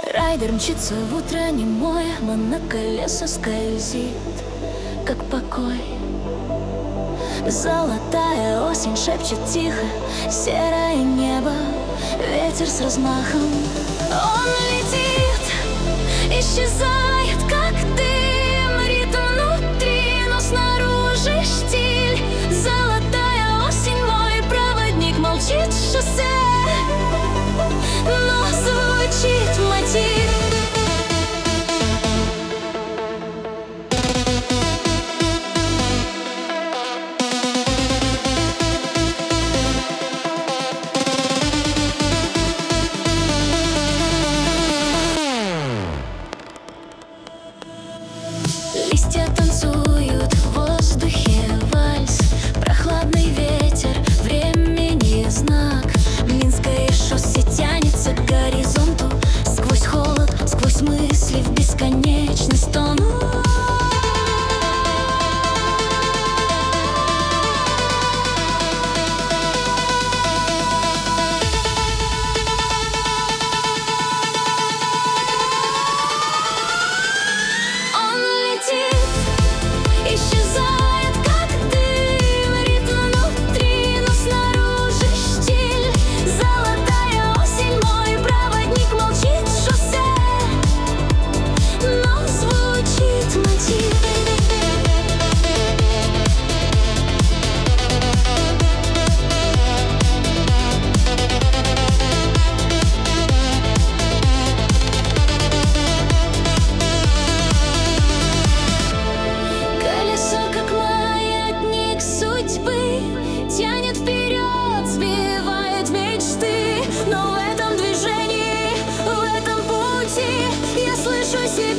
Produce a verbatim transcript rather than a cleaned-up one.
Райдер мчится в утро немое, моноколесо скользит, как покой. Золотая осень шепчет тихо, серое небо, ветер с размахом. Он летит, исчезает, как дым, ритм внутри, но снаружи штиль. Золотая осень, мой проводник, молчит шоссе, но звучит мотив. Листья танцуют в воздухе вальс, прохладный ветер, времени знак. Минское шоссе тянется к горизонту, сквозь холод, сквозь мысли в бесконечность тону. Исчезает, как дым, ритм внутри, но снаружи штиль. Золотая осень, мой проводник, молчит шоссе, но звучит мотив. Тянет вперед, сбивает мечты, но в этом движении, в этом пути я слышу себя.